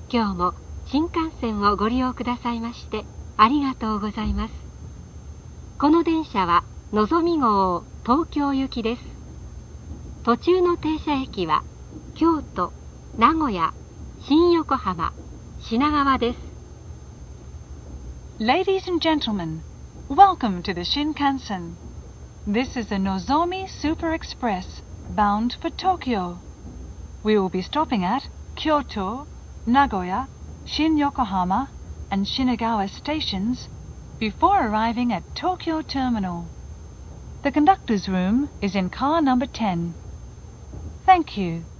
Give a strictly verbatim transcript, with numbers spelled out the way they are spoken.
今日も新幹線をご利用くださいましてありがとうございます。この電車はのぞみ号東京行きです。途中の停車駅は京都、名古屋、新横浜、品川です。 Ladies and gentlemen, welcome to the Shinkansen. This is the Nozomi Super Express bound for Tokyo. We will be stopping at Kyoto, Nagoya, Shin-Yokohama, and Shinagawa stations before arriving at Tokyo Terminal. The conductor's room is in car number ten. Thank you.